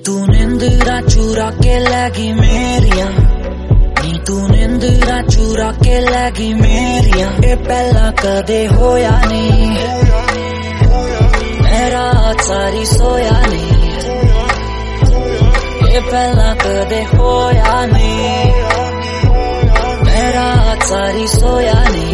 तू निंदरा चुरा के लगी मेरिया, नी तू निंदरा चुरा के लगी मेरिया। ये पहला कदे होया नहीं, मेरा सारी सोया नहीं। ये पहला कदे होया नहीं, मेरा सारी सोया नहीं।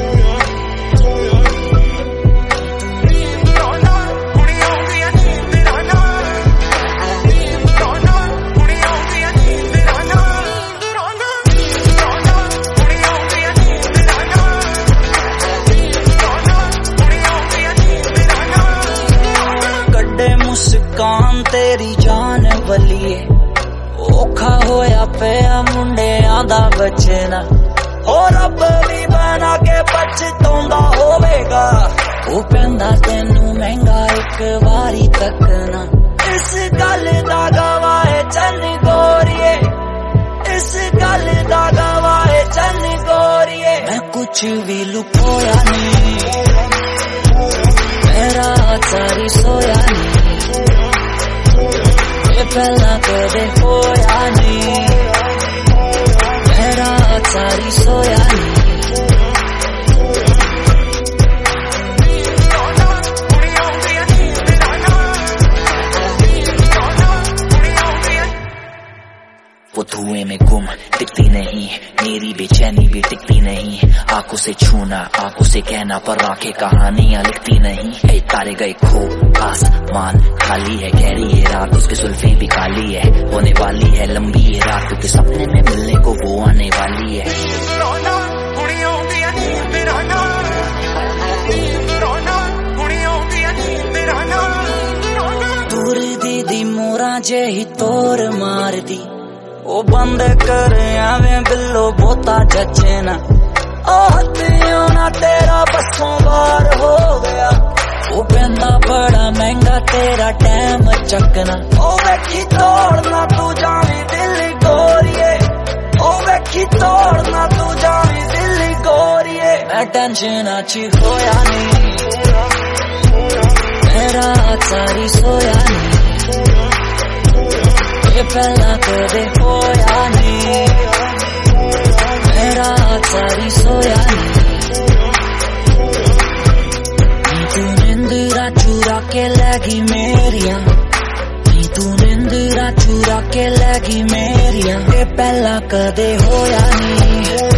मुस्कान तेरी जान वलिए, औखा होया पिया मुंडियां दा बचना। और रब भी बना के पछताउंदा होवेगा, ओ पैंदा तेनू महंगा एक वारी तकना। इस गल दा गवाह चन गोरिए, इस गल दा गवाह चन गोरिए। मैं कुछ भी लुकोया नहीं, मेरा सारी सोया नहीं। ये पहला कदे होया नहीं, मेरा सारी सोया नहीं। वो धुएं में गुम दिखती नहीं, मेरी बेचैनी भी टिकती नहीं। आंखों से छूना, आंखों से कहना, पर आंखें कहानियां लिखती नहीं। ए तारे गए खो, आसमान खाली है, गहरी है रात, उसके सुल्फे भी काली है। होने वाली है लंबी ये रात, क्योंकि सपने में मिलने को वो आने वाली है। दूर दीदी मोरा जे ही तोर मार दी, ओ बंद कर आवे बिल्लो बोता जचे ना। ओ हथियों ना तेरा बसों बार हो गया, ओ पैंदा बड़ा महंगा तेरा टैम चकना। ओ वेखी तोड़ना तू जावी दिल गोरिए, ओ वेखी तोड़ना तू जावी दिल गोरिए। मैं टेंशन च होया नहीं, मेरा सारी सोया नहीं। ये पहला कदे होया नहीं, मेरा सारी सोया नहीं। नी तू निंदरा चुरा के लगी मेरिया, नी तू निंदरा चुरा के लगी मेरिया। ये पहला कदे होया नहीं।